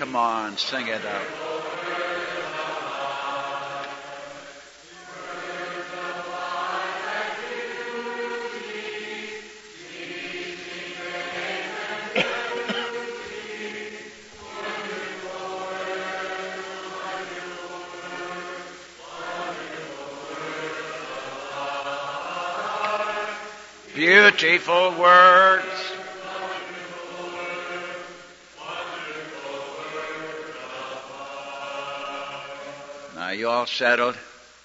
Come on, sing it out. Beautiful words. Now, you all settled?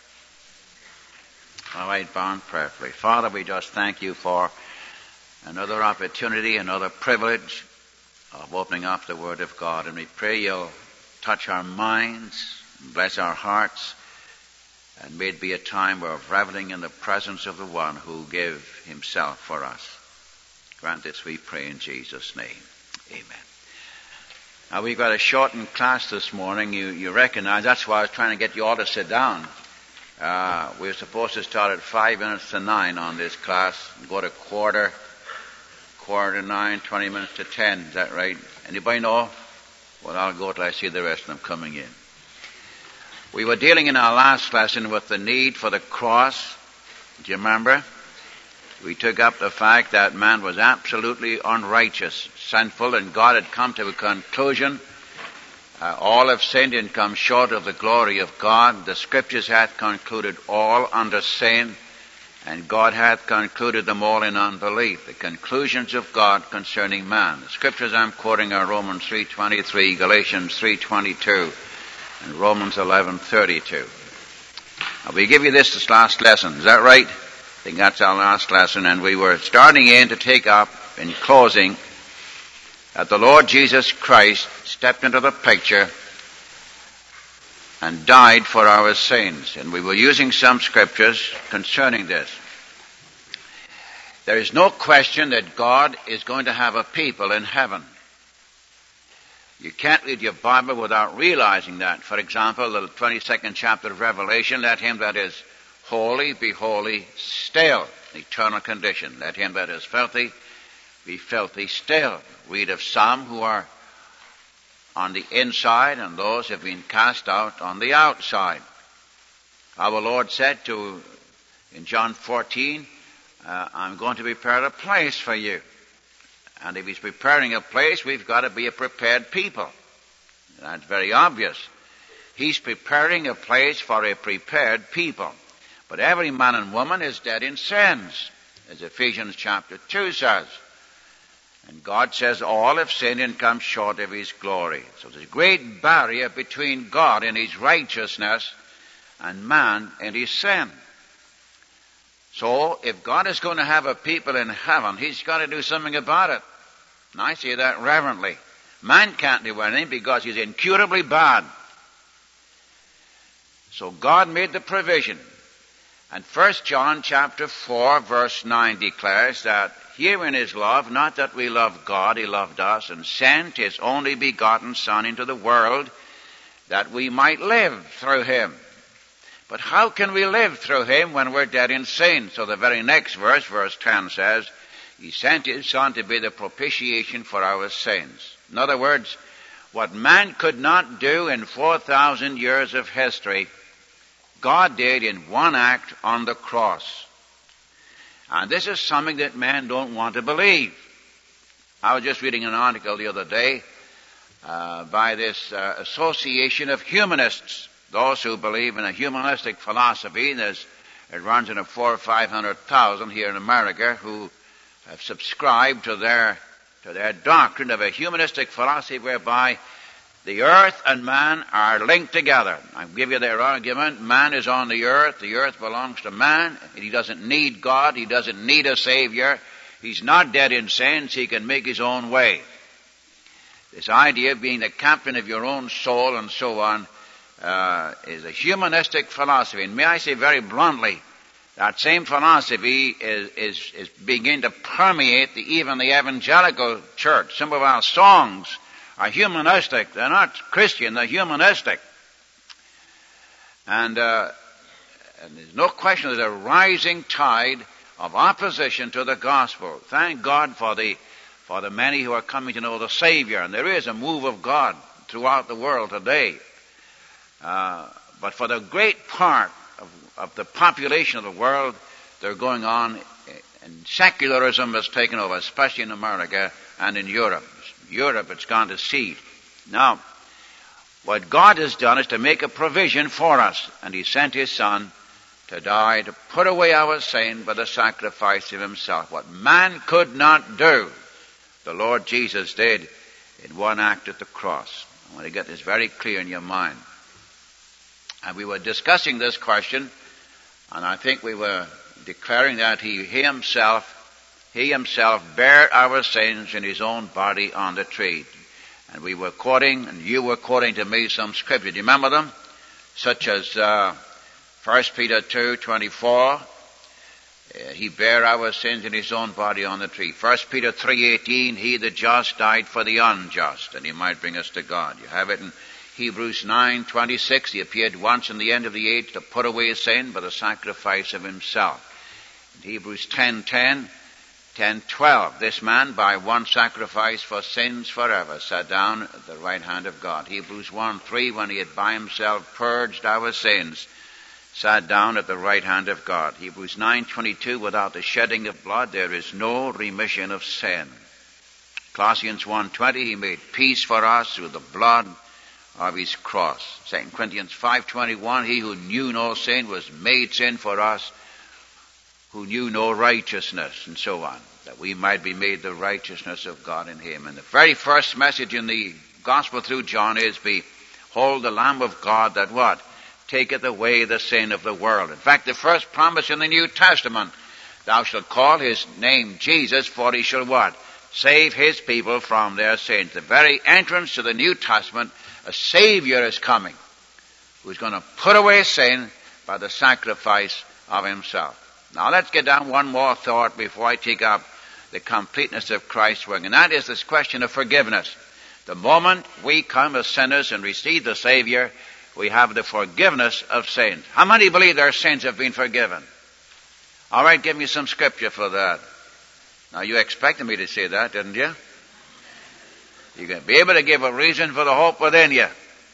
All right, bound prayerfully. Father, we just thank you for another opportunity, another privilege of opening up the Word of God. And we pray you'll touch our minds, bless our hearts, and may it be a time of reveling in the presence of the one who gave himself for us. Grant this, we pray in Jesus' name. Amen. Now, we've got a shortened class this morning. You recognize that's why I was trying to get you all to sit down. We were supposed to start at 5 minutes to 9 on this class, and go to quarter to 9, 20 minutes to 10. Is that right? Anybody know? Well, I'll go till I see the rest of them coming in. We were dealing in our last lesson with the need for the cross. Do you remember? We took up the fact that man was absolutely unrighteous, sinful, and God had come to a conclusion. All have sinned and come short of the glory of God. The Scriptures hath concluded all under sin, and God hath concluded them all in unbelief. The conclusions of God concerning man. The Scriptures I'm quoting are Romans 3:23, Galatians 3:22, and Romans 11:32. Now, we give you this last lesson. Is that right? I think that's our last lesson, and we were starting in to take up, in closing, that the Lord Jesus Christ stepped into the picture and died for our sins. And we were using some scriptures concerning this. There is no question that God is going to have a people in heaven. You can't read your Bible without realizing that. For example, the 22nd chapter of Revelation, let him that is holy be holy still. Eternal condition. Let him that is filthy be filthy still. Read of some who are on the inside and those who have been cast out on the outside. Our Lord said in John 14, I'm going to prepare a place for you. And if he's preparing a place, we've got to be a prepared people. That's very obvious. He's preparing a place for a prepared people. But every man and woman is dead in sins, as Ephesians chapter 2 says. And God says all have sinned and come short of his glory. So there's a great barrier between God and his righteousness and man and his sin. So if God is going to have a people in heaven, he's got to do something about it. And I say that reverently. Man can't do anything because he's incurably bad. So God made the provision. And 1 John chapter 4 verse 9 declares that herein is love, not that we love God, he loved us, and sent his only begotten Son into the world that we might live through him. But how can we live through him when we're dead in sin? So the very next verse, verse 10 says, he sent his Son to be the propitiation for our sins. In other words, what man could not do in 4,000 years of history, God did in one act on the cross. And this is something that men don't want to believe. I was just reading an article the other day by this association of humanists, those who believe in a humanistic philosophy. It runs in 400,000 or 500,000 here in America who have subscribed to their doctrine of a humanistic philosophy whereby the earth and man are linked together. I'll give you their argument. Man is on the earth belongs to man. He doesn't need God, he doesn't need a Savior. He's not dead in sins, he can make his own way. This idea of being the captain of your own soul and so on is a humanistic philosophy. And may I say very bluntly, that same philosophy is beginning to permeate even the evangelical church. Some of our songs are humanistic. They're not Christian, they're humanistic. And there's no question there's a rising tide of opposition to the gospel. Thank God for the many who are coming to know the Savior. And there is a move of God throughout the world today. But for the great part of the population of the world, they're going on, and secularism has taken over, especially in America and in Europe. Europe, it's gone to seed. Now, what God has done is to make a provision for us, and He sent His Son to die, to put away our sin by the sacrifice of Himself. What man could not do, the Lord Jesus did in one act at the cross. I want to get this very clear in your mind. And we were discussing this question, and I think we were declaring that He himself bare our sins in His own body on the tree. And we were quoting, and you were quoting to me some scripture. Do you remember them? Such as 1 Peter 2:24. He bare our sins in His own body on the tree. 1 Peter 3:18. He, the just, died for the unjust, and He might bring us to God. You have it in Hebrews 9:26. He appeared once in the end of the age to put away sin by the sacrifice of Himself. In Hebrews 10:10. 10:12. This man, by one sacrifice for sins forever, sat down at the right hand of God. Hebrews 1:3. When He had by Himself purged our sins, sat down at the right hand of God. Hebrews 9:22. Without the shedding of blood, there is no remission of sin. Colossians 1:20. He made peace for us through the blood of His cross. 2 Corinthians 5:21. He who knew no sin was made sin for us, who knew no righteousness, and so on, that we might be made the righteousness of God in Him. And the very first message in the gospel through John is, behold the Lamb of God that what? Taketh away the sin of the world. In fact, the first promise in the New Testament, thou shalt call His name Jesus, for He shall what? Save His people from their sins. The very entrance to the New Testament, a Savior is coming, who's going to put away sin by the sacrifice of Himself. Now let's get down one more thought before I take up the completeness of Christ's work, and that is this question of forgiveness. The moment we come as sinners and receive the Savior, we have the forgiveness of sins. How many believe their sins have been forgiven? All right, give me some scripture for that. Now you expected me to say that, didn't you? You're going to be able to give a reason for the hope within you.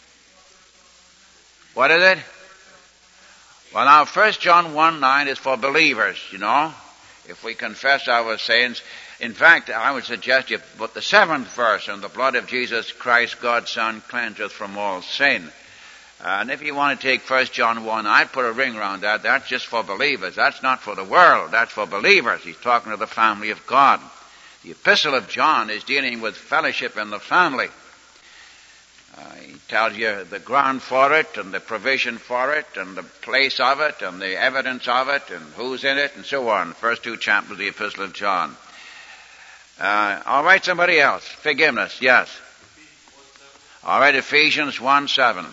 What is it? Well, now, 1 John 1:9 is for believers, you know. If we confess our sins. In fact, I would suggest you put the 7th verse, and the blood of Jesus Christ, God's Son, cleanseth from all sin. And if you want to take 1 John 1, I'd put a ring around that. That's just for believers. That's not for the world. That's for believers. He's talking to the family of God. The Epistle of John is dealing with fellowship in the family. He tells you the ground for it, and the provision for it, and the place of it, and the evidence of it, and who's in it, and so on. First 2 chapters of the Epistle of John. All right, somebody else. Forgiveness, yes. All right, Ephesians 1:7.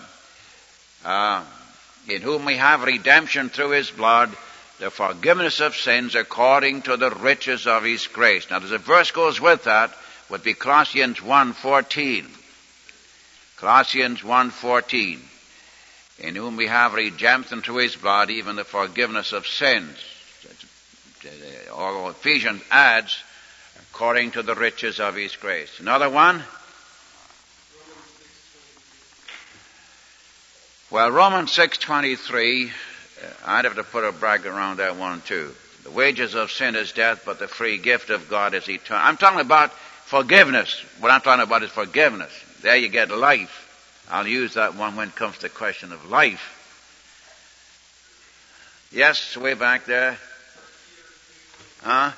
In whom we have redemption through His blood, the forgiveness of sins according to the riches of His grace. Now, there's a verse goes with that, would be Colossians 1:14. Colossians 1:14, in whom we have redemption through His blood, even the forgiveness of sins. Although Ephesians adds, according to the riches of His grace. Another one? Well, Romans 6:23, I'd have to put a bracket around that one too. The wages of sin is death, but the free gift of God is eternal. I'm talking about forgiveness. What I'm talking about is forgiveness. There you get life. I'll use that one when it comes to the question of life. Yes, way back there. Huh?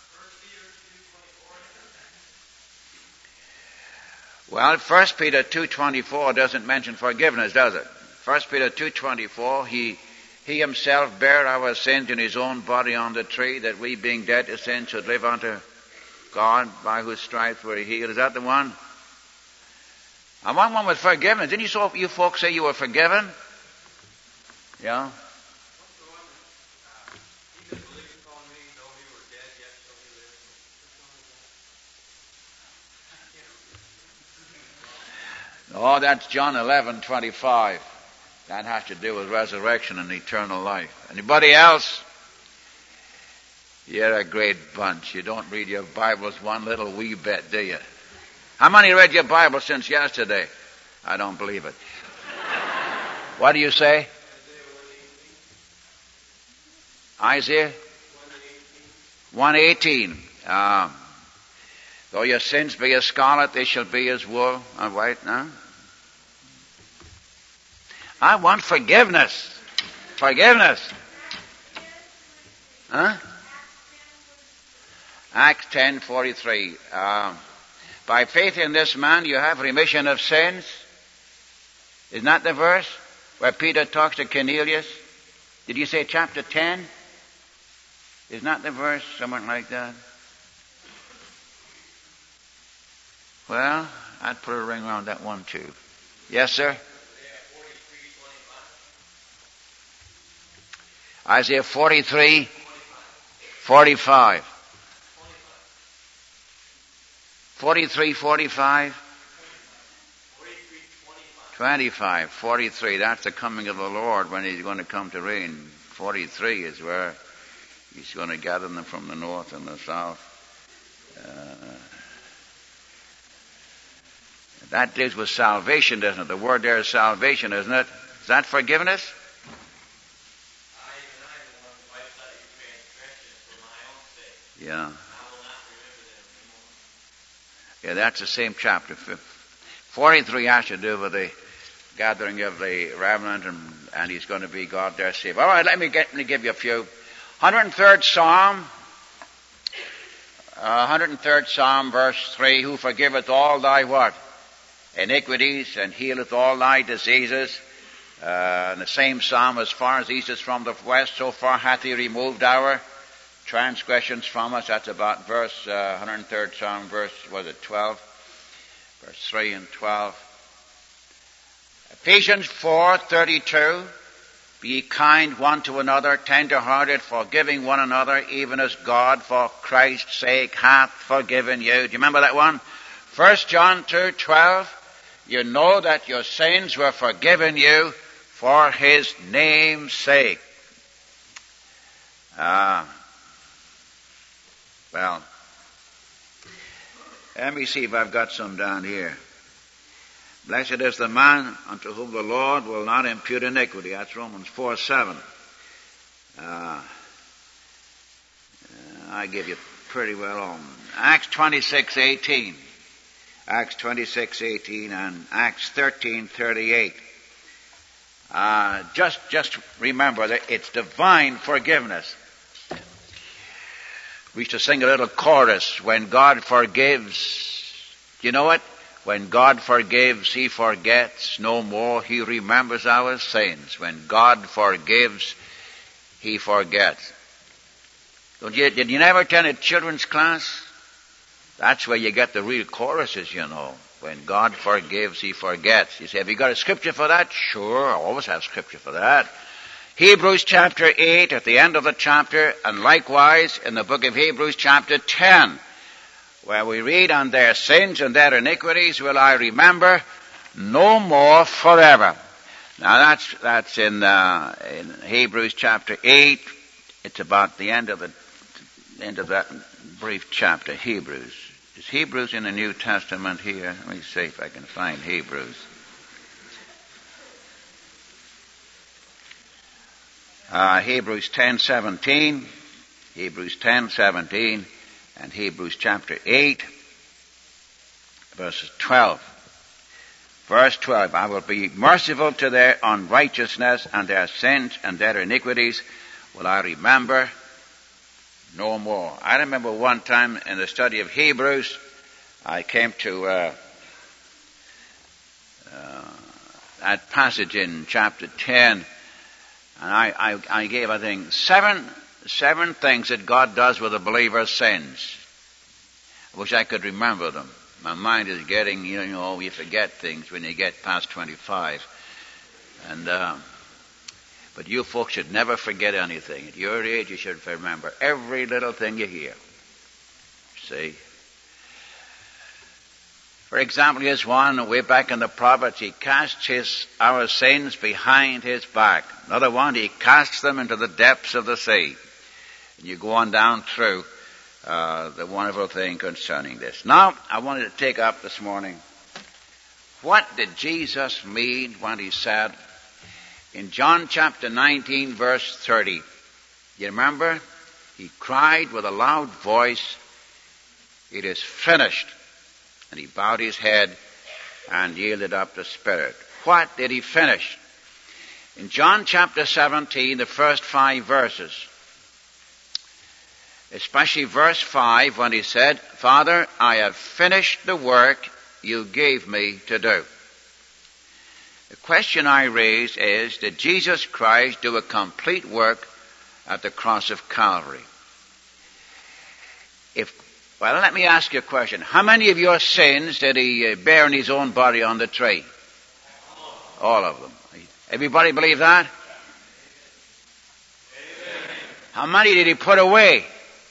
Well, 1 Peter 2:24 doesn't mention forgiveness, does it? 1 Peter 2:24, He Himself bare our sins in His own body on the tree, that we being dead to sin should live unto God, by whose stripes were healed. Is that the one? I want one with forgiveness. Didn't you folks say you were forgiven? Yeah? Oh, that's John 11:25. That has to do with resurrection and eternal life. Anybody else? You're a great bunch. You don't read your Bibles one little wee bit, do you? How many read your Bible since yesterday? I don't believe it. What do you say? Isaiah 1:18. Though your sins be as scarlet, they shall be as wool. All right, no? I want forgiveness. Forgiveness. Huh? Acts 10:43. By faith in this man you have remission of sins. Isn't that the verse where Peter talks to Cornelius? Did you say chapter 10? Isn't that the verse? Something like that. Well, I'd put a ring around that one too. Yes, sir? Isaiah 43:45. 43:45. 25, 43. That's the coming of the Lord when He's going to come to reign. 43 is where He's going to gather them from the north and the south. That deals with salvation, doesn't it? The word there is salvation, isn't it? Is that forgiveness? Yeah. Yeah, that's the same chapter. 43 has to do with the gathering of the remnant, and He's going to be God their Savior. All right, let me give you a few. 103rd Psalm. 103rd Psalm, verse 3. Who forgiveth all thy what? Iniquities, and healeth all thy diseases. And the same psalm, as far as east is from the west, so far hath He removed our transgressions from us. That's about verse 103rd Psalm, verse 12? Verse 3 and 12. Ephesians 4:32. Be ye kind one to another, tender-hearted, forgiving one another, even as God for Christ's sake hath forgiven you. Do you remember that one? 1 John 2:12. You know that your sins were forgiven you for His name's sake. Well, let me see if I've got some down here. Blessed is the man unto whom the Lord will not impute iniquity. That's Romans 4:7. I give you pretty well on. Acts 26:18. Acts 26:18 and Acts 13:38. Just remember that it's divine forgiveness. We used to sing a little chorus, when God forgives. You know what? When God forgives, He forgets no more. He remembers our sins. When God forgives, He forgets. Did you never attend a children's class? That's where you get the real choruses, you know. When God forgives, He forgets. You say, have you got a scripture for that? Sure, I always have scripture for that. Hebrews chapter 8 at the end of the chapter, and likewise in the book of Hebrews chapter 10, where we read, on their sins and their iniquities will I remember no more forever. Now that's in Hebrews chapter 8. It's about the end of that brief chapter, Hebrews. Is Hebrews in the New Testament here? Let me see if I can find Hebrews. Hebrews 10:17, Hebrews 10:17, and Hebrews chapter 8, verses 12. Verse 12, I will be merciful to their unrighteousness, and their sins and their iniquities will I remember no more. I remember one time in the study of Hebrews, I came to that passage in chapter 10, and I gave, I think, seven things that God does with a believer's sins. I wish I could remember them. My mind is getting, you forget things when you get past 25. But you folks should never forget anything. At your age, you should remember every little thing you hear. See? For example, here's one way back in the prophets. He casts our sins behind His back. Another one, He casts them into the depths of the sea. And you go on down through the wonderful thing concerning this. Now, I wanted to take up this morning What did Jesus mean when he said in John chapter 19 verse 30, you remember? He cried with a loud voice, "It is finished." And he bowed his head and yielded up the Spirit. What did he finish? In John chapter 17, the first 5 verses, especially verse 5 when he said, "Father, I have finished the work you gave me to do." The question I raise is, did Jesus Christ do a complete work at the cross of Calvary? Well, let me ask you a question. How many of your sins did he bear in his own body on the tree? All of them. Everybody believe that? How many did he put away?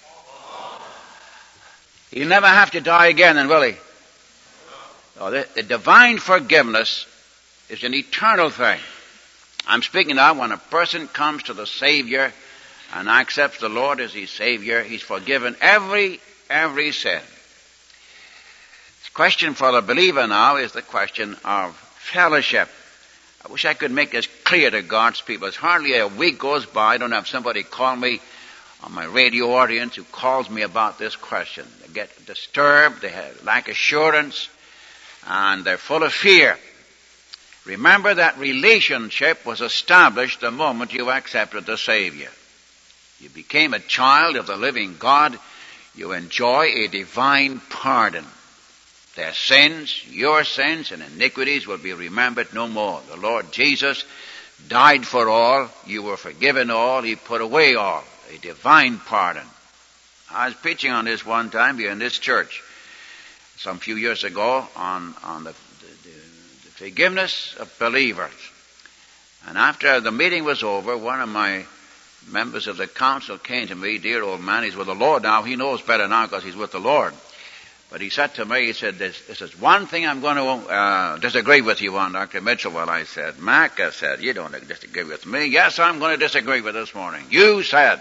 He'll never have to die again, then, will he? Oh, the divine forgiveness is an eternal thing. I'm speaking now when a person comes to the Savior and accepts the Lord as his Savior, he's forgiven every sin. The question for the believer now is the question of fellowship. I wish I could make this clear to God's people. It's hardly a week goes by I don't have somebody call me on my radio audience who calls me about this question. They get disturbed, they lack assurance, and they're full of fear. Remember that relationship was established the moment you accepted the Savior. You became a child of the living God. You enjoy a divine pardon. Their sins, your sins and iniquities will be remembered no more. The Lord Jesus died for all. You were forgiven all. He put away all. A divine pardon. I was preaching on this one time here in this church some few years ago on the forgiveness of believers. And after the meeting was over, one of my members of the council came to me. Dear old man, he's with the Lord now. He knows better now because he's with the Lord. But he said to me, he said, this is one thing I'm going to disagree with you on, Dr. Mitchell. Well, I said, Mac, I said, you don't disagree with me. Yes, I'm going to disagree with this morning. You said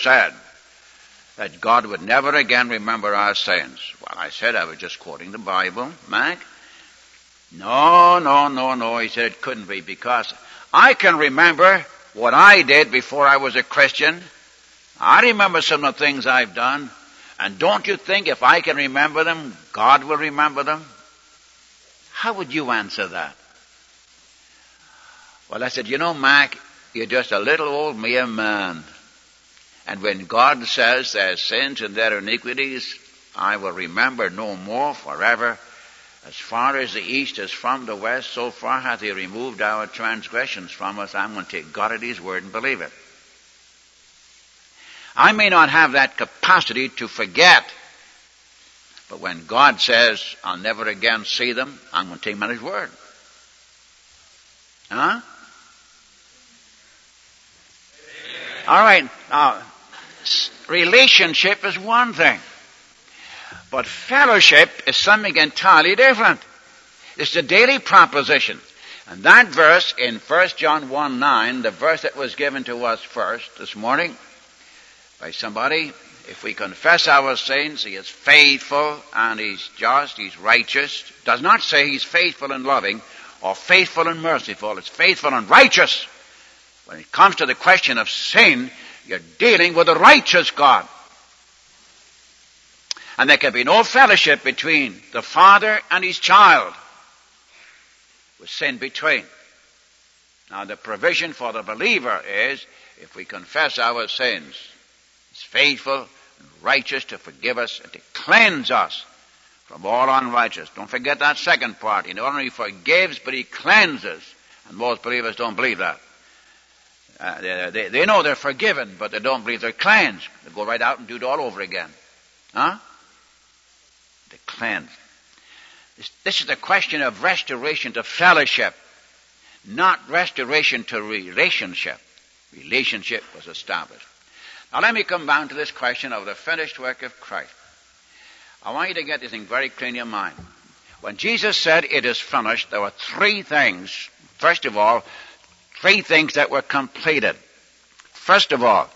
that God would never again remember our sins. Well, I said I was just quoting the Bible, Mac. No. He said it couldn't be because I can remember what I did before I was a Christian. I remember some of the things I've done. And don't you think if I can remember them, God will remember them? How would you answer that? Well, I said, you know, Mac, you're just a little old mere man. And when God says their sins and their iniquities, I will remember no more forever. As far as the east is from the west, so far hath he removed our transgressions from us. I'm going to take God at his word and believe it. I may not have that capacity to forget, but when God says, I'll never again see them, I'm going to take him at his word. Huh? All right. Now, relationship is one thing, but fellowship is something entirely different. It's a daily proposition. And that verse in 1 John 1:9, the verse that was given to us first this morning, by somebody, if we confess our sins, he is faithful and he's just, he's righteous. It does not say he's faithful and loving or faithful and merciful. It's faithful and righteous. When it comes to the question of sin, you're dealing with a righteous God. And there can be no fellowship between the father and his child with sin between. Now the provision for the believer is, if we confess our sins, he's faithful and righteous to forgive us and to cleanse us from all unrighteousness. Don't forget that second part. He not only forgives, but he cleanses. And most believers don't believe that. They know they're forgiven, but they don't believe they're cleansed. They go right out and do it all over again. Huh? They're cleansed. This is a question of restoration to fellowship, not restoration to relationship. Relationship was established. Now let me come down to this question of the finished work of Christ. I want you to get this thing very clear in your mind. When Jesus said it is finished, there were three things. First of all, three things that were completed. First of all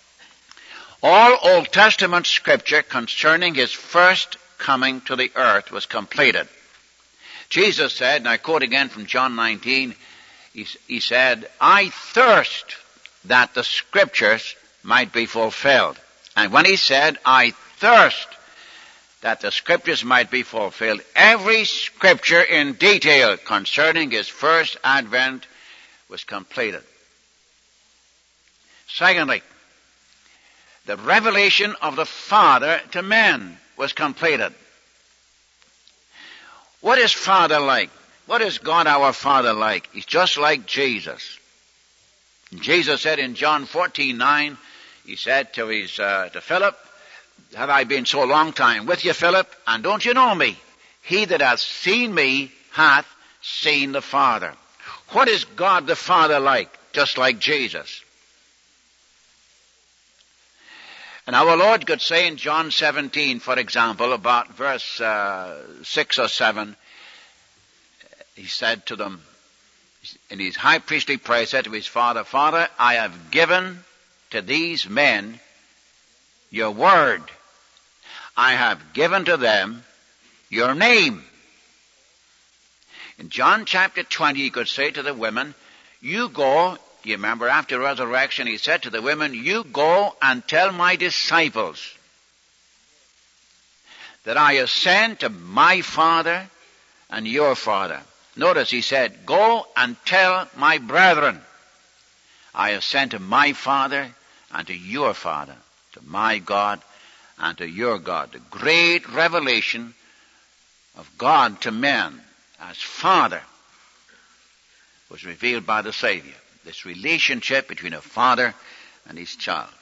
Old Testament scripture concerning his first coming to the earth was completed. Jesus said, and I quote again from John 19, he said, I thirst that the Scriptures might be fulfilled. And when he said, I thirst that the Scriptures might be fulfilled, every Scripture in detail concerning his first advent was completed. Secondly, the revelation of the Father to men was completed. What is Father like? What is God our Father like? He's just like Jesus. Jesus said in John 14:9, he said to Philip, have I been so long time with you, Philip, and don't you know me? He that hath seen me hath seen the Father. What is God the Father like? Just like Jesus. And our Lord could say in John 17, for example, about verse 6 or 7, he said to them, in his high priestly prayer, said to his Father, Father, I have given to these men your word. I have given to them your name. In John chapter 20, he could say to the women, you go. You remember after resurrection, he said to the women, you go and tell my disciples that I ascend to my Father and your Father. Notice he said, go and tell my brethren, I ascend to my Father and to your Father, to my God and to your God. The great revelation of God to men as Father was revealed by the Savior. This relationship between a father and his child.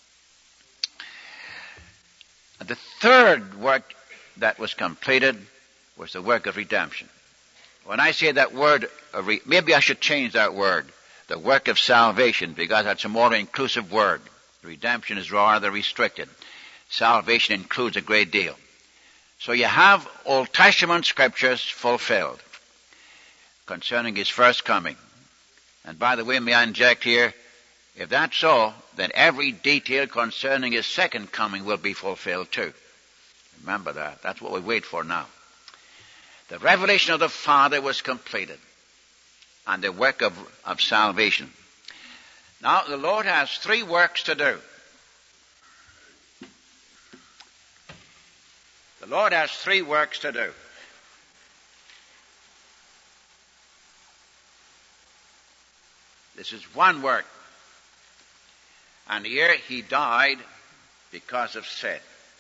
And the third work that was completed was the work of redemption. When I say that word, maybe I should change that word, the work of salvation, because that's a more inclusive word. Redemption is rather restricted. Salvation includes a great deal. So you have Old Testament scriptures fulfilled concerning his first coming. And by the way, may I inject here, if that's so, then every detail concerning his second coming will be fulfilled too. Remember that. That's what we wait for now. The revelation of the Father was completed, and the work of salvation. Now, the Lord has three works to do. The Lord has three works to do. This is one work. And here he died because of sin.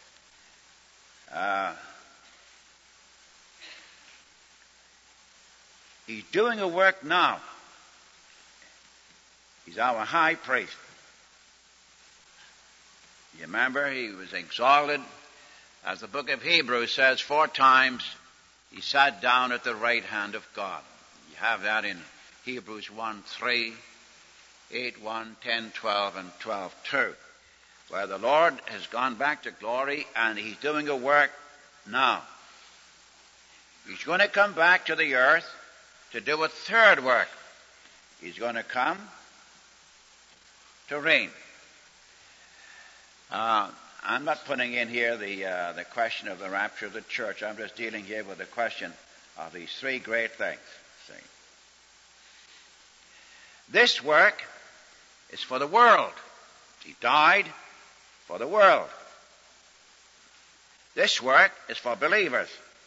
He's doing a work now. He's our high priest. You remember, he was exalted. As the book of Hebrews says, 4 times he sat down at the right hand of God. You have that in Hebrews 1:3, 8:1, 10:12, and 12:2, where the Lord has gone back to glory and he's doing a work now. He's going to come back to the earth to do a third work. He's going to come to reign. I'm not putting in here the question of the rapture of the church. I'm just dealing here with the question of these three great things. See? This work is for the world. He died for the world. This work is for believers.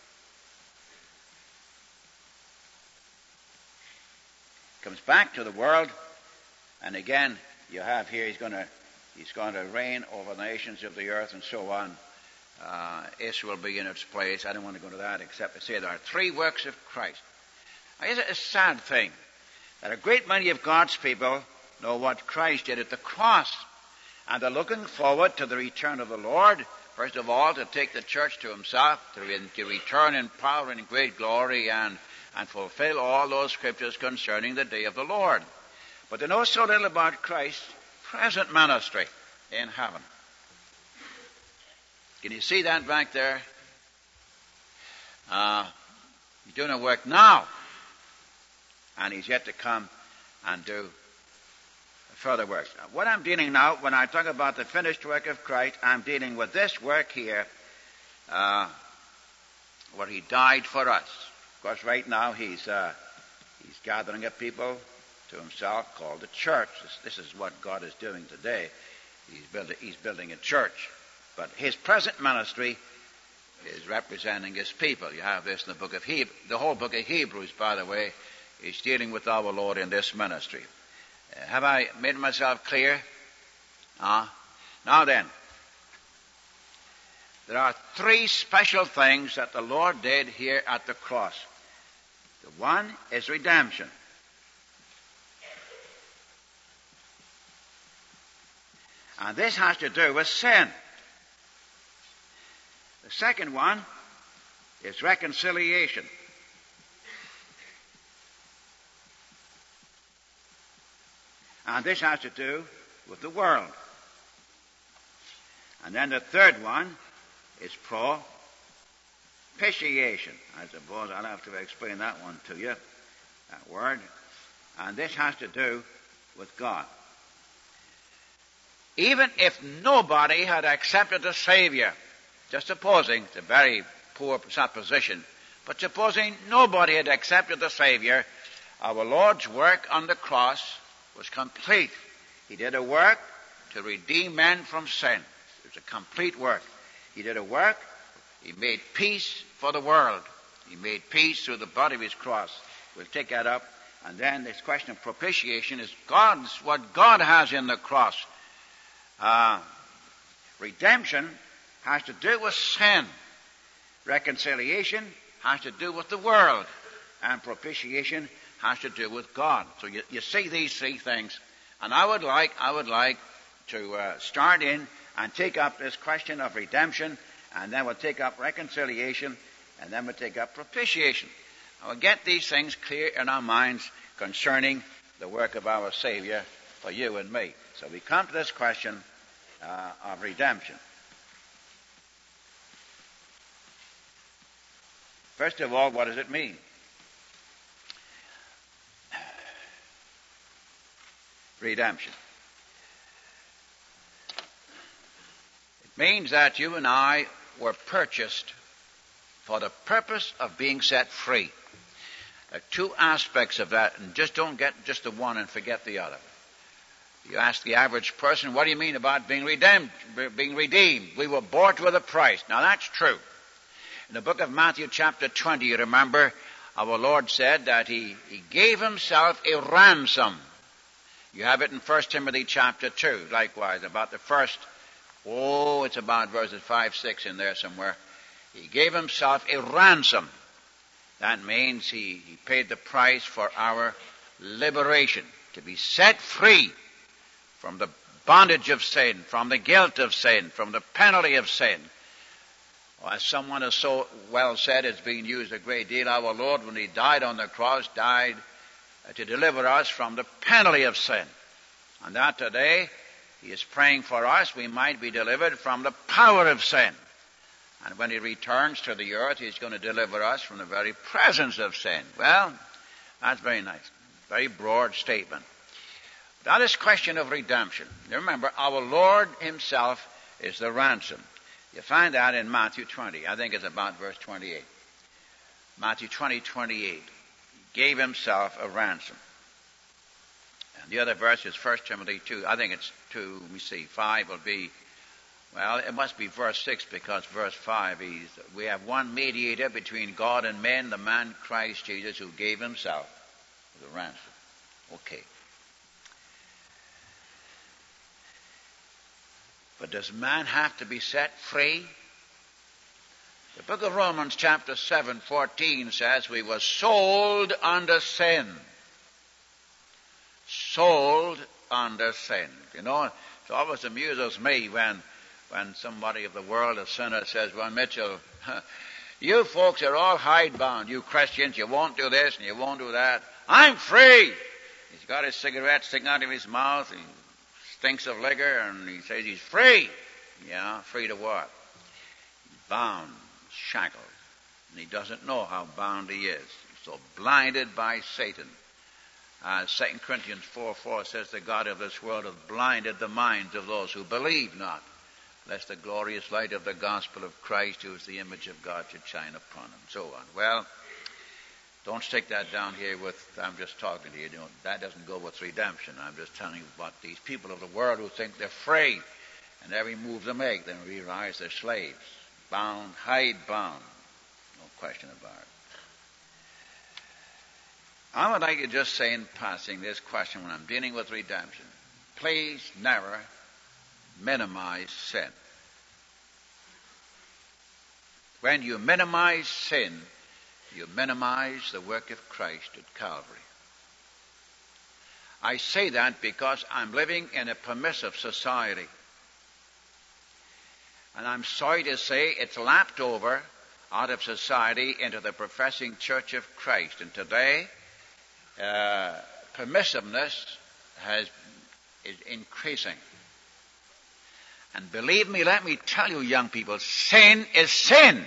Comes back to the world, and again you have here he's going to reign over the nations of the earth and so on. Israel will be in its place. I don't want to go into that except to say there are three works of Christ. Now, is it a sad thing that a great many of God's people know what Christ did at the cross, and they're looking forward to the return of the Lord, first of all to take the church to himself, to return in power and in great glory and fulfill all those scriptures concerning the day of the Lord. But they know so little about Christ's present ministry in heaven. Can you see that back there? He's doing a work now, and he's yet to come and do further works. What I'm dealing now, when I talk about the finished work of Christ, I'm dealing with this work here, where he died for us course, right now he's gathering a people to himself called the church. This is what God is doing today. He's building a church. But his present ministry is representing his people. You have this in the book of Hebrews. The whole book of Hebrews, by the way, is dealing with our Lord in this ministry. Have I made myself clear? Now then, there are three special things that the Lord did here at the cross. The one is redemption. And this has to do with sin. The second one is reconciliation. And this has to do with the world. And then the third one is propitiation. I suppose I'll have to explain that one to you, that word. And this has to do with God. Even if nobody had accepted the Savior, just supposing, it's a very poor supposition, but supposing nobody had accepted the Savior, our Lord's work on the cross was complete. He did a work to redeem men from sin. It was a complete work. He did a work. He made peace for the world. He made peace through the body of his cross. We'll take that up. And then this question of propitiation is what God has in the cross. Redemption has to do with sin. Reconciliation has to do with the world. And propitiation has to do with God. So you see these three things. And I would like to start in and take up this question of redemption, and then we'll take up reconciliation, and then we'll take up propitiation. And we'll get these things clear in our minds concerning the work of our Savior for you and me. So we come to this question of redemption. First of all, what does it mean? Redemption. It means that you and I were purchased for the purpose of being set free. There are two aspects of that, and just don't get just the one and forget the other. You ask the average person, what do you mean about being redeemed? We were bought with a price. Now that's true. In the book of Matthew chapter 20, you remember, our Lord said that He gave Himself a ransom. You have it in 1 Timothy chapter 2, likewise, about the first, it's about verses 5, 6 in there somewhere. He gave Himself a ransom. That means He paid the price for our liberation, to be set free from the bondage of sin, from the guilt of sin, from the penalty of sin. As someone has so well said, it's being used a great deal, our Lord, when He died on the cross, died to deliver us from the penalty of sin. And that today, He is praying for us, we might be delivered from the power of sin. And when He returns to the earth, He's going to deliver us from the very presence of sin. Well, that's very nice. Very broad statement. That is question of redemption. You remember, our Lord Himself is the ransom. You find that in Matthew 20. I think it's about verse 28. Matthew 20, 28. He gave Himself a ransom. And the other verse is 1 Timothy 2. I think it's 2, 5 will be, well, it must be verse 6 because verse 5, we have one mediator between God and men, the man Christ Jesus, who gave Himself as a ransom. Okay. But does man have to be set free? The book of Romans chapter 7, 14 says we were sold under sin. Sold under sin. You know, it always amuses me when somebody of the world, a sinner, says, well, Mitchell, you folks are all hidebound. You Christians, you won't do this and you won't do that. I'm free. He's got his cigarette sticking out of his mouth. He stinks of liquor, and he says he's free. Yeah, free to what? Bound, shackled. And he doesn't know how bound he is. So blinded by Satan. 2 Corinthians 4:4 says the God of this world hath blinded the minds of those who believe not, lest the glorious light of the gospel of Christ, who is the image of God, should shine upon them. So on. Well, Don't stick that down here with, I'm just talking to you. That doesn't go with redemption. I'm just telling you about these people of the world who think they're free. And every move they make, they realize they're slaves. Bound, hide-bound. No question about it. I would like to just say in passing this question when I'm dealing with redemption. Please never minimize sin. When you minimize sin, you minimize the work of Christ at Calvary. I say that because I'm living in a permissive society. And I'm sorry to say it's lapped over out of society into the professing Church of Christ. And today, permissiveness is increasing. And believe me, let me tell you, young people, sin is sin.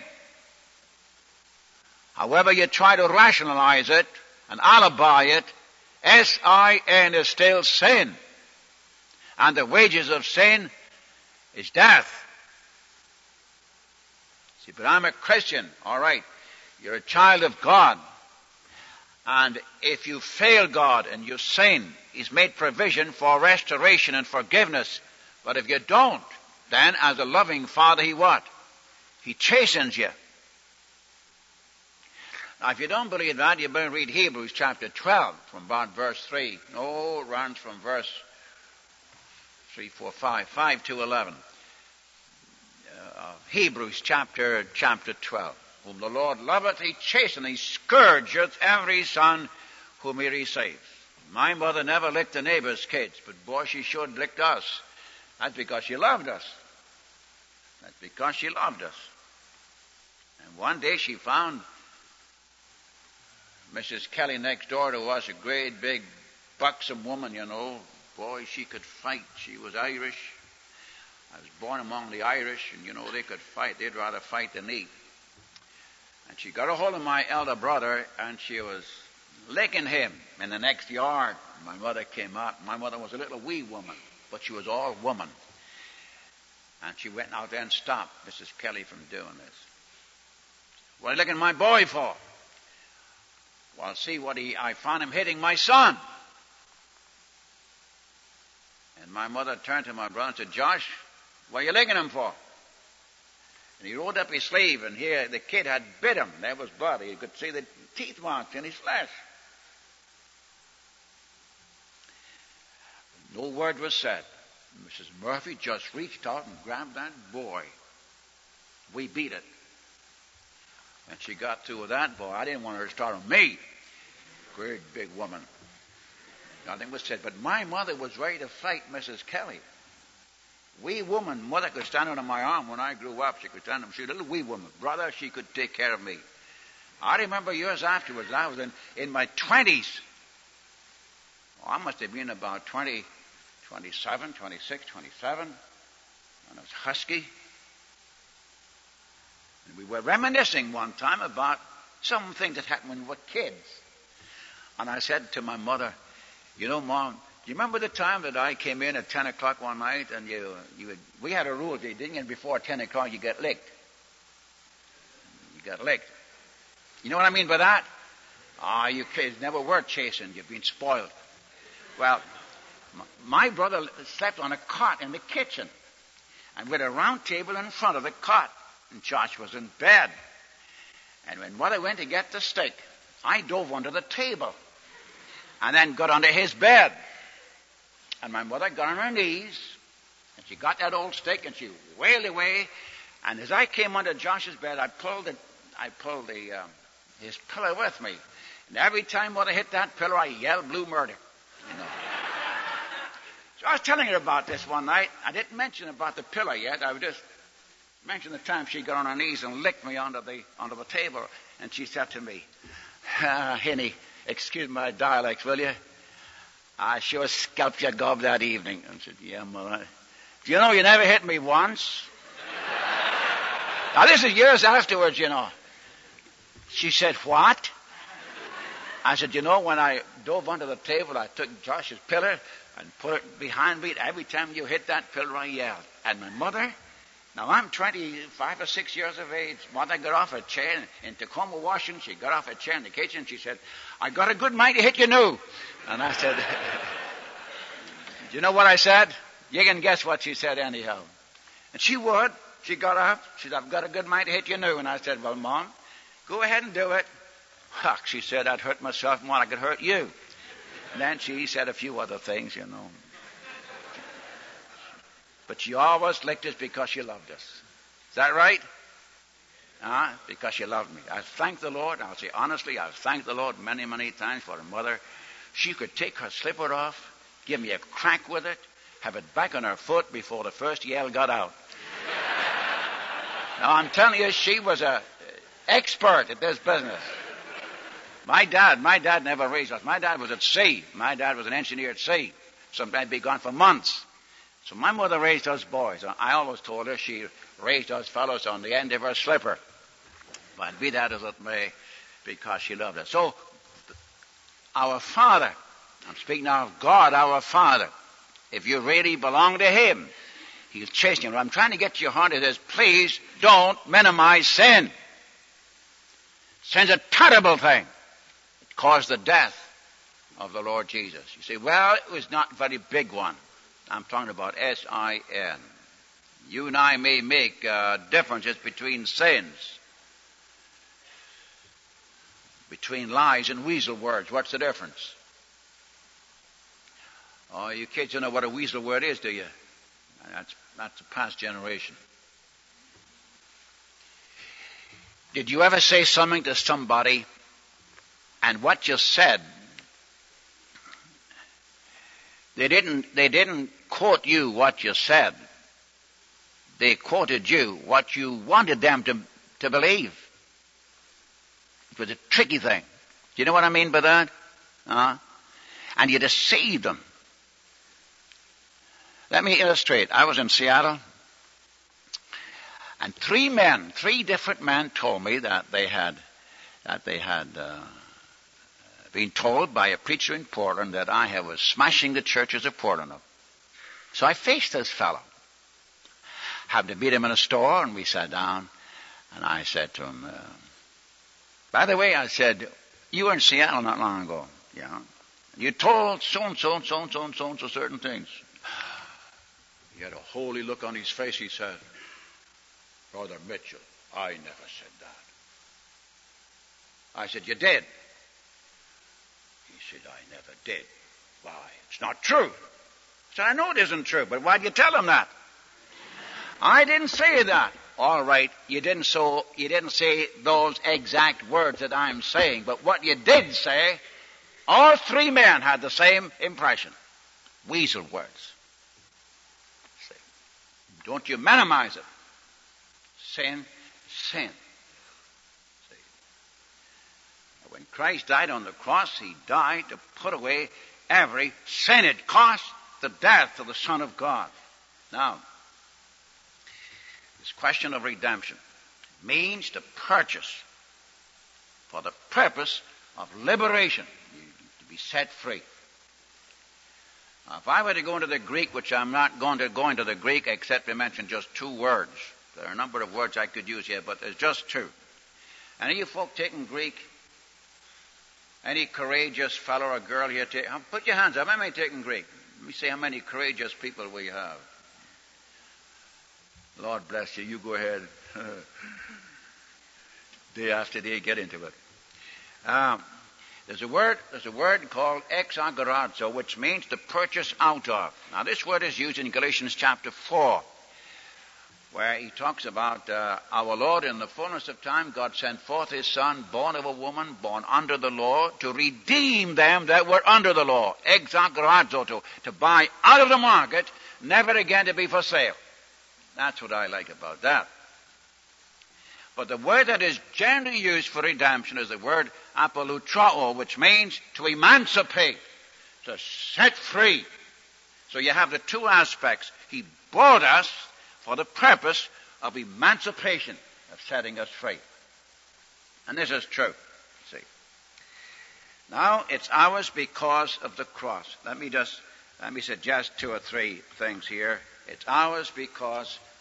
However you try to rationalize it and alibi it, S-I-N is still sin. And the wages of sin is death. See, but I'm a Christian, all right. You're a child of God. And if you fail God and you sin, He's made provision for restoration and forgiveness. But if you don't, then as a loving Father, He what? He chastens you. Now, if you don't believe that, you better read Hebrews chapter 12 from about verse 3. No, it runs from verse 3, 4, 5 to 11. Hebrews chapter 12. Whom the Lord loveth, He chasteneth, He scourgeth every son whom He receives. My mother never licked the neighbor's kids, but boy, she sure licked us. That's because she loved us. That's because she loved us. And one day she found Mrs. Kelly next door to us, a great big buxom woman, you know. Boy, she could fight. She was Irish. I was born among the Irish, and you know, they could fight. They'd rather fight than eat. And she got a hold of my elder brother, and she was licking him in the next yard. My mother came out. My mother was a little wee woman, but she was all woman. And she went out there and stopped Mrs. Kelly from doing this. What are you licking my boy for? Well, see what I found him hitting my son. And my mother turned to my brother and said, Josh, what are you licking him for? And he rolled up his sleeve, and here the kid had bit him. There was blood. You could see the teeth marks in his flesh. No word was said. Mrs. Murphy just reached out and grabbed that boy. We beat it. And she got through with that boy. I didn't want her to start on me. Great big woman. Nothing was said. But my mother was ready to fight Mrs. Kelly. Wee woman. Mother could stand under my arm when I grew up. She could stand under. She was a little wee woman. Brother, she could take care of me. I remember years afterwards. I was in my 20s. Oh, I must have been about 27, 26, 27. And I was husky. And we were reminiscing one time about something that happened when we were kids. And I said to my mother, you know, Mom, do you remember the time that I came in at 10 o'clock one night and we had a rule that you didn't get before 10 o'clock, you get licked. You got licked. You know what I mean by that? You kids never were chastened. You've been spoiled. Well, my brother slept on a cot in the kitchen. And with a round table in front of the cot. And Josh was in bed. And when Mother went to get the stick, I dove under the table. And then got under his bed. And my mother got on her knees. And she got that old stick and she wailed away. And as I came under Josh's bed, I pulled his pillow with me. And every time Mother hit that pillow, I yelled blue murder. You know. So I was telling her about this one night. I didn't mention about the pillow yet. I would just mention the time she got on her knees and licked me under the table. And she said to me, Henny, excuse my dialect, will you? I sure scalped your gob that evening. I said, yeah, Mother. Do you know you never hit me once? Now, this is years afterwards, you know. She said, what? I said, you know, when I dove under the table, I took Josh's pillow and put it behind me. Every time you hit that pillow, I yelled. And my mother Now, I'm 25 or 6 years of age. Mother got off a chair in Tacoma, Washington. She got off a chair in the kitchen. She said, I got a good mind to hit you now. And I said, do you know what I said? You can guess what she said anyhow. And she would. She got up. She said, I've got a good mind to hit you now. And I said, well, Mom, go ahead and do it. Huck, she said, I'd hurt myself more than I could hurt you. And then she said a few other things, you know. But she always licked us because she loved us. Is that right? Because she loved me. I thank the Lord. I'll say honestly, I've thanked the Lord many, many times for her mother. She could take her slipper off, give me a crack with it, have it back on her foot before the first yell got out. Now, I'm telling you, she was an expert at this business. My dad never raised us. My dad was at sea. My dad was an engineer at sea. Sometimes be gone for months. So my mother raised us boys. I always told her she raised us fellows on the end of her slipper. But be that as it may, because she loved us. So, our Father, I'm speaking now of God, our Father. If you really belong to Him, He'll chase you. What I'm trying to get to your heart is, please don't minimize sin. Sin's a terrible thing. It caused the death of the Lord Jesus. You say, well, it was not a very big one. I'm talking about S-I-N. You and I may make differences between sins, between lies and weasel words. What's the difference? Oh, you kids don't know what a weasel word is, do you? That's a past generation. Did you ever say something to somebody, and what you said, they didn't quote you what you said. They quoted you what you wanted them to believe. It was a tricky thing. Do you know what I mean by that? And you deceived them. Let me illustrate. I was in Seattle, and three different men told me that they had been told by a preacher in Portland that I was smashing the churches of Portland up. So I faced this fellow. Happened to meet him in a store, and we sat down, and I said to him, by the way, I said, you were in Seattle not long ago. Yeah. You told so-and-so and so-and-so and so-and-so certain things. He had a holy look on his face. He said, Brother Mitchell, I never said that. I said, you did. He said, I never did. Why? It's not true. I said, I know it isn't true, but why'd you tell him that? I didn't say that. All right, you didn't say those exact words that I'm saying, but what you did say, all three men had the same impression. Weasel words. See? Don't you minimize it. Sin. See? When Christ died on the cross, He died to put away every sin. It cost the death of the Son of God. Now, this question of redemption means to purchase for the purpose of liberation, to be set free. Now, if I were to go into the Greek, which I'm not going to go into the Greek except to mention just two words. There are a number of words I could use here, but there's just two. Any of you folk taking Greek? Any courageous fellow or girl here put your hands up. How many taking Greek? Let me see how many courageous people we have. Lord bless you. You go ahead. Day after day, get into it. There's a word called exagorazo, which means to purchase out of. Now, this word is used in Galatians chapter 4, where he talks about our Lord in the fullness of time. God sent forth His Son, born of a woman, born under the law, to redeem them that were under the law. Exagorazo, to buy out of the market, never again to be for sale. That's what I like about that. But the word that is generally used for redemption is the word apolutrao, which means to emancipate, to set free. So you have the two aspects. He bought us for the purpose of emancipation, of setting us free. And this is true. See. Now, it's ours because of the cross. Let me suggest two or three things here. It's ours because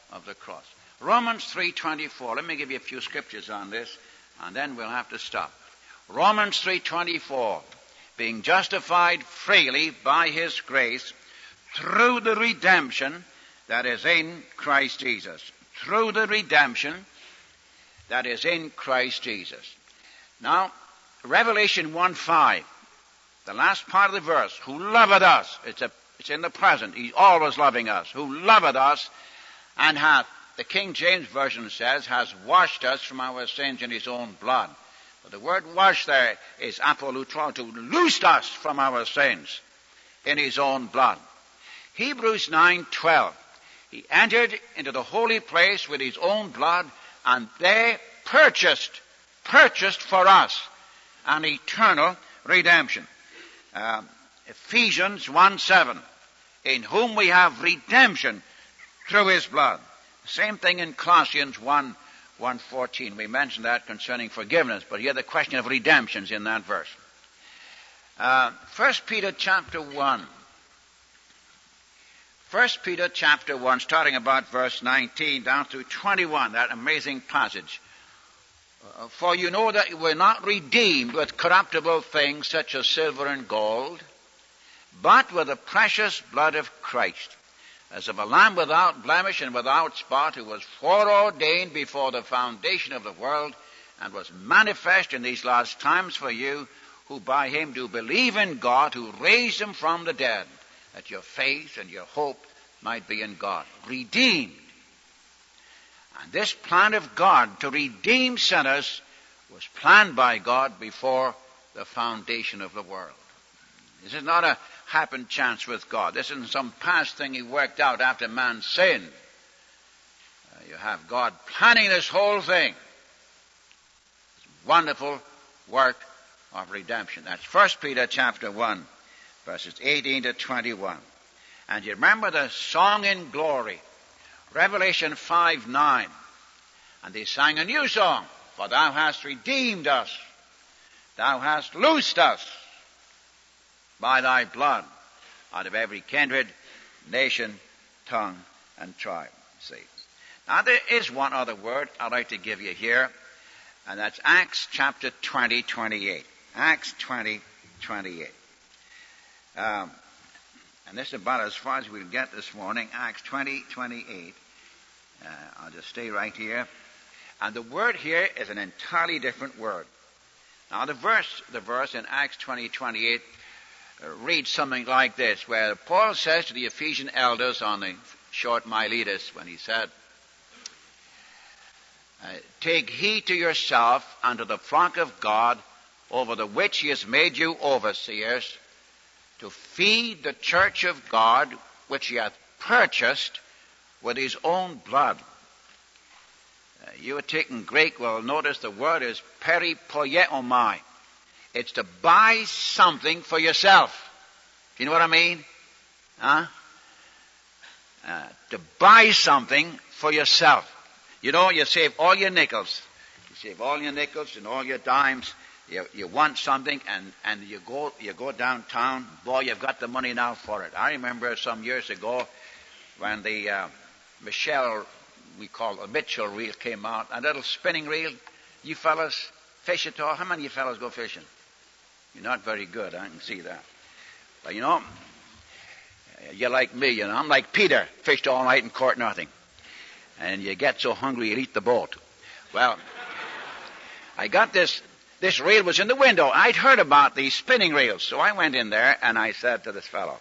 of the cross. Romans 3:24. Let me give you a few scriptures on this, and then we'll have to stop. Romans 3:24. Being justified freely by his grace through the redemption that is in Christ Jesus. Through the redemption that is in Christ Jesus. Now, Revelation 1:5, the last part of the verse, who loveth us, it's in the present, he's always loving us, who loveth us and hath, the King James Version says, has washed us from our sins in his own blood. But the word wash there is apolutro, to loosed us from our sins in his own blood. Hebrews 9:12, he entered into the holy place with his own blood, and they purchased for us an eternal redemption. Ephesians 1:7, in whom we have redemption through his blood. The same thing in Colossians 1:14. We mentioned that concerning forgiveness, but here the question of redemption's in that verse. 1 Peter chapter 1. 1 Peter chapter 1, starting about verse 19 down through 21, that amazing passage. For you know that you were not redeemed with corruptible things such as silver and gold, but with the precious blood of Christ, as of a lamb without blemish and without spot, who was foreordained before the foundation of the world, and was manifest in these last times for you, who by him do believe in God, who raised him from the dead, that your faith and your hope might be in God. Redeemed. And this plan of God to redeem sinners was planned by God before the foundation of the world. This is not a happened chance with God. This isn't some past thing he worked out after man sinned. You have God planning this whole thing. This wonderful work of redemption. That's 1 Peter chapter 1, verses 18 to 21. And you remember the song in glory, Revelation 5:9. And they sang a new song, for thou hast redeemed us. Thou hast loosed us by thy blood out of every kindred, nation, tongue, and tribe. See. Now there is one other word I'd like to give you here, and that's Acts chapter 20:28. Acts 20:28. And this is about as far as we'll get this morning. Acts 20:28. I'll just stay right here. And the word here is an entirely different word. Now the verse in Acts 20:28 reads something like this, where Paul says to the Ephesian elders on the short Miletus, when he said, take heed to yourself and to the flock of God, over the which he has made you overseers, to feed the church of God, which he hath purchased with his own blood. You are taking Greek, well, notice the word is peripoieomai. It's to buy something for yourself. Do you know what I mean? Huh? To buy something for yourself. You know, you save all your nickels. You save all your nickels and all your dimes. You want something, and you go downtown. Boy, you've got the money now for it. I remember some years ago when the Mitchell reel came out, a little spinning reel. You fellas fish at all? How many of you fellas go fishing? You're not very good, I can see that. But you know, you're like me, you know. I'm like Peter, fished all night and caught nothing. And you get so hungry you'll eat the boat. Well, I got this reel was in the window. I'd heard about these spinning reels, so I went in there and I said to this fellow,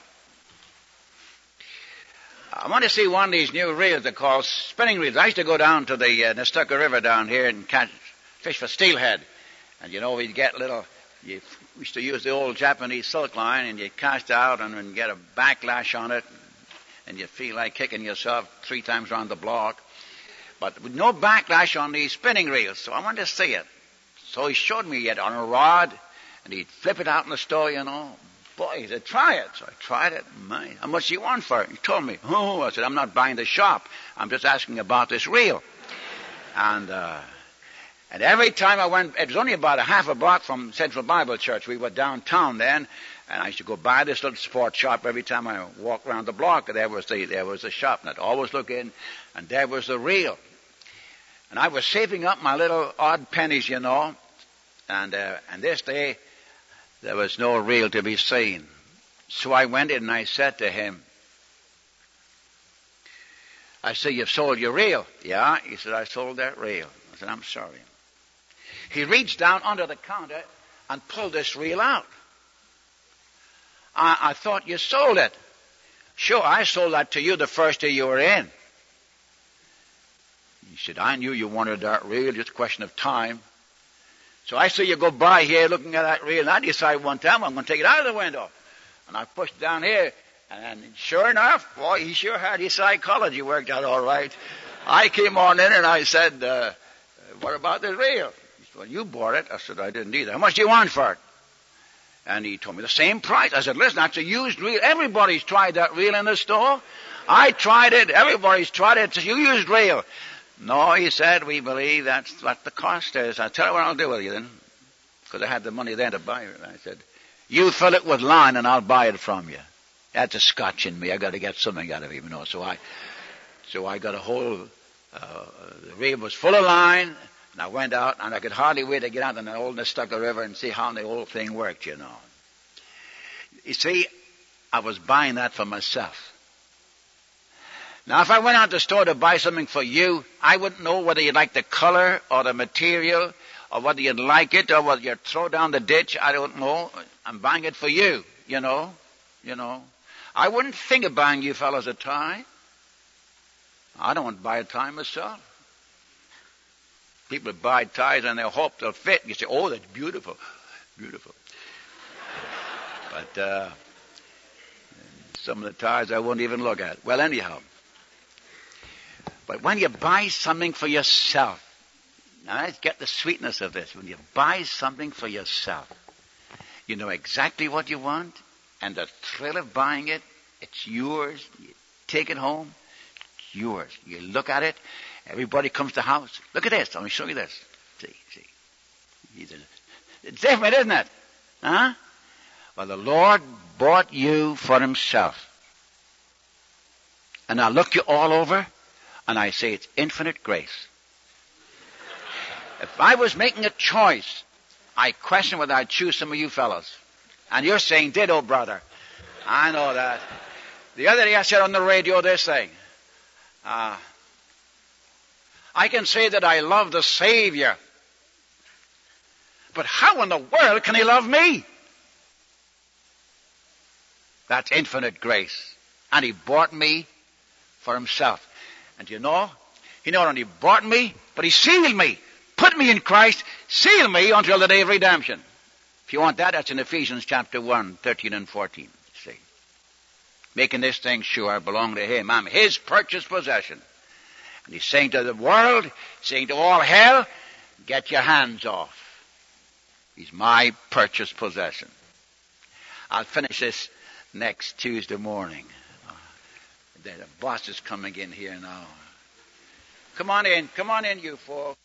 I want to see one of these new reels they're called spinning reels. I used to go down to the Nestucca River down here and catch fish for steelhead. And you know, we'd get we used to use the old Japanese silk line, and you cast out and get a backlash on it, and you feel like kicking yourself 3 times around the block. But with no backlash on these spinning reels, so I wanted to see it. So he showed me it on a rod, and he'd flip it out in the store, you know. Boy, he said, try it. So I tried it. Man, how much do you want for it? He told me. Oh, I said, I'm not buying the shop. I'm just asking about this reel. And every time I went, it was only about a half a block from Central Bible Church. We were downtown then, And I used to go by this little sports shop every time I walked around the block. There was a shop, and I'd always look in, and there was the reel. And I was saving up my little odd pennies, you know. And this day, there was no reel to be seen. So I went in and I said to him, I said, "You've sold your reel." "Yeah." He said, "I sold that reel." I said, "I'm sorry." He reached down under the counter and pulled this reel out. I thought you sold it. "Sure, I sold that to you the first day you were in." He said, "I knew you wanted that reel, just a question of time." So I saw you go by here looking at that reel, and I decided one time I'm going to take it out of the window. And I pushed it down here, and sure enough, boy, he sure had his psychology worked out all right. I came on in and I said, "What about the reel?" He said, "Well, you bought it." I said, "I didn't either." "How much do you want for it?" And he told me the same price. I said, "Listen, that's a used reel. Everybody's tried that reel in the store. I tried it. Everybody's tried it. It's a used reel." "No," he said, "we believe that's what the cost is." I tell you what I'll do with you then, because I had the money then to buy it. I said, "You fill it with line and I'll buy it from you." That's a Scotch in me. I got to get something out of him, you know. So I got a whole. The reel was full of line, and I went out, and I could hardly wait to get out in the old Nestucca River and see how the whole thing worked, you know. You see, I was buying that for myself. Now, if I went out to the store to buy something for you, I wouldn't know whether you'd like the color or the material or whether you'd like it or whether you'd throw down the ditch. I don't know. I'm buying it for you, you know. I wouldn't think of buying you fellows a tie. I don't want to buy a tie myself. People buy ties and they hope they'll fit. You say, "Oh, that's beautiful. Beautiful." But some of the ties I wouldn't even look at. Well, anyhow. But when you buy something for yourself, now let's get the sweetness of this. When you buy something for yourself, you know exactly what you want, and the thrill of buying it, it's yours. You take it home, it's yours. You look at it, everybody comes to the house. "Look at this, let me show you this." See. It's different, isn't it? Huh? Well, the Lord bought you for himself. And I look you all over, and I say it's infinite grace. If I was making a choice, I question whether I'd choose some of you fellows. And you're saying, "Ditto, brother." I know that. The other day I said on the radio this thing. I can say that I love the Savior. But how in the world can he love me? That's infinite grace. And he bought me for himself. And you know, he not only bought me, but he sealed me. Put me in Christ, sealed me until the day of redemption. If you want that, that's in Ephesians chapter 1, 13 and 14. See. Making this thing sure I belong to him. I'm his purchased possession. And he's saying to the world, saying to all hell, "Get your hands off. He's my purchased possession." I'll finish this next Tuesday morning. The boss is coming in here now. Come on in, you folks.